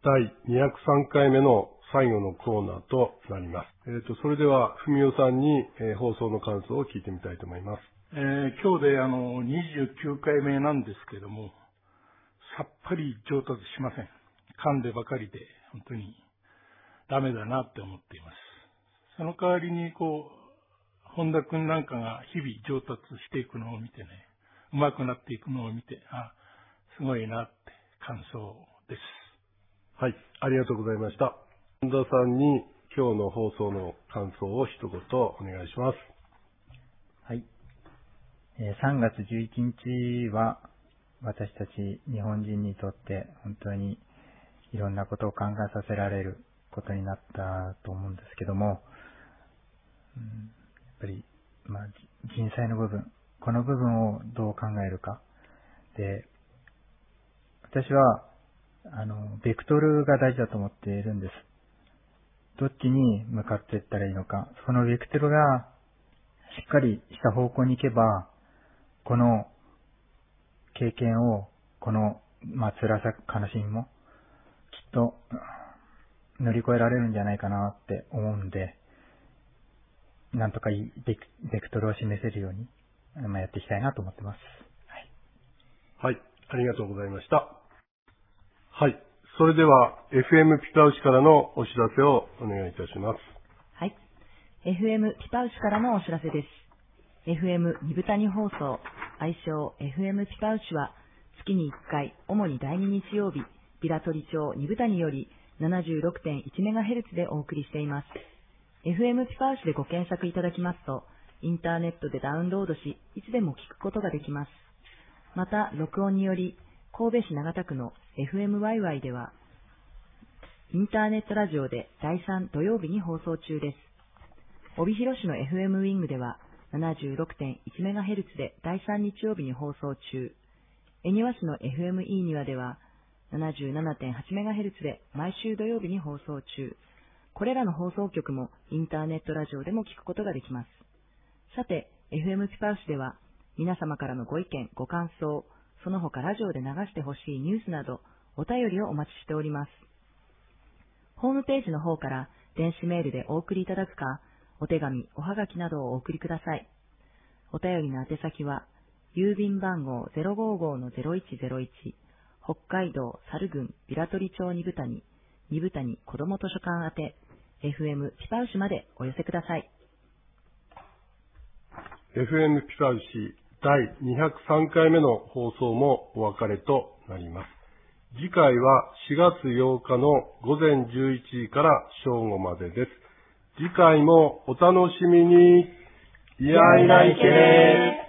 第203回目の最後のコーナーとなります。それでは、文雄さんに、放送の感想を聞いてみたいと思います。 今日で29回目なんですけども、さっぱり上達しません。噛んでばかりで、本当にダメだなって思っています。その代わりに、本田君なんかが日々上達していくのを見てね、上手くなっていくのを見て、すごいなって感想です。 はい、ありがとうございました。本田さんに今日の放送の感想を一言お願いします。 はい。3月11日は私たち日本人にとって本当にいろんなことを考えさせられることになったと思うんですけども、やっぱり、人災の部分、この部分をどう考えるか。で、私は、ベクトルが大事だと思っているんです。どっちに向かっていったらいいのか。そのベクトルがしっかりした方向に行けば、この経験を、この、辛さ、悲しみも、きっと乗り越えられるんじゃないかなって思うんで、なんとかいいベクトルを示せるように、やっていきたいなと思ってます。 はい、ありがとうございました。はい、それでは FM ピパウシからのお知らせをお願いいたします。 はい、FM ピパウシからのお知らせです。FM 二部谷放送、愛称 FM ピパウシは月に1回、主に第2日曜日、平取町二部谷より 76.1MHz でお送りしています。FM ピパウシでご検索いただきますと、インターネットでダウンロードし、いつでも聞くことができます。また、録音により、神戸市長田区の FM ワイワイでは、インターネットラジオで第3土曜日に放送中です。帯広市の FM ウィングでは、76.1MHz で第3日曜日に放送中。恵庭市の FM イーニワでは、77.8MHz で毎週土曜日に放送中。これらの放送局もインターネットラジオでも聞くことができます。さて、FM ピパウシでは皆様からのご意見、ご感想、その他ラジオで流してほしいニュースなどお便りをお待ちしております。ホームページの方から電子メールでお送りいただくか、お手紙、おはがきなどをお送りください。お便りの宛先は、郵便番号 055-0101、北海道猿郡平取町二部谷子ども図書館宛て、FM ピパウシまでお寄せください。 FM ピパウシ第203回目の放送もお別れとなります。次回は4月8日の午前11時から正午までです。次回もお楽しみに。いやいらいけー。